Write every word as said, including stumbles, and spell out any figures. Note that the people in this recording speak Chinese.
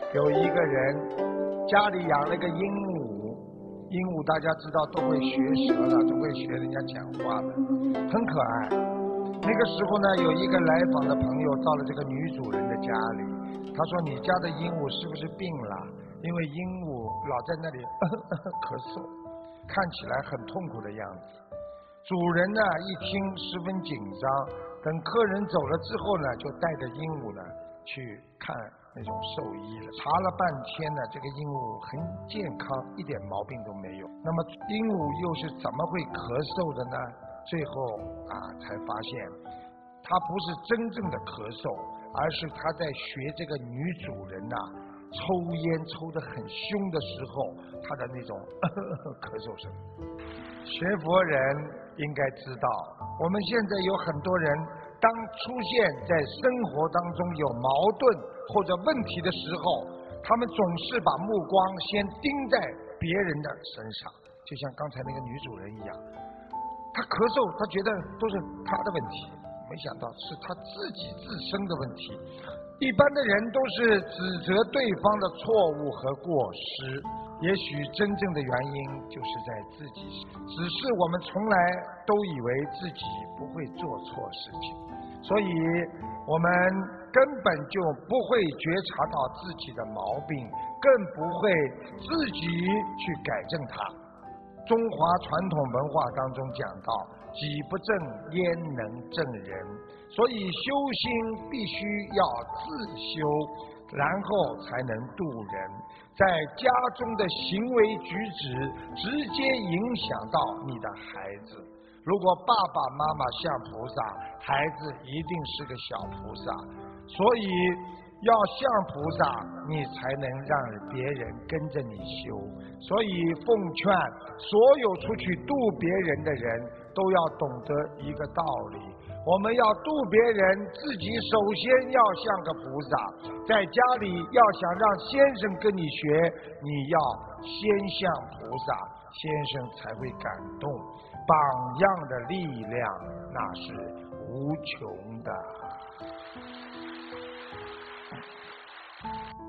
有一个人家里养了一个鹦鹉，鹦鹉大家知道都会学舌了，都会学人家讲话的，很可爱。那个时候呢，有一个来访的朋友到了这个女主人的家里，他说你家的鹦鹉是不是病了？因为鹦鹉老在那里咳咳咳嗽，看起来很痛苦的样子。主人呢一听十分紧张，等客人走了之后呢，就带着鹦鹉呢去看那种兽医了。查了半天呢，这个鹦鹉很健康，一点毛病都没有。那么鹦鹉又是怎么会咳嗽的呢？最后啊才发现，它不是真正的咳嗽，而是它在学这个女主人呐、啊、抽烟抽得很凶的时候，它的那种呵呵咳嗽声。学佛人应该知道，我们现在有很多人，当出现在生活当中有矛盾或者问题的时候，他们总是把目光先盯在别人的身上，就像刚才那个女主人一样，她咳嗽，她觉得都是她的问题，没想到是她自己自身的问题。一般的人都是指责对方的错误和过失，也许真正的原因就是在自己，只是我们从来都以为自己不会做错事情，所以我们根本就不会觉察到自己的毛病，更不会自己去改正它。中华传统文化当中讲到，己不正焉能正人，所以修心必须要自修，然后才能度人。在家中的行为举止直接影响到你的孩子，如果爸爸妈妈像菩萨，孩子一定是个小菩萨，所以要像菩萨，你才能让别人跟着你修。所以奉劝所有出去度别人的人都要懂得一个道理，我们要度别人，自己首先要像个菩萨，在家里要想让先生跟你学，你要先像菩萨，先生才会感动。榜样的力量那是无穷的。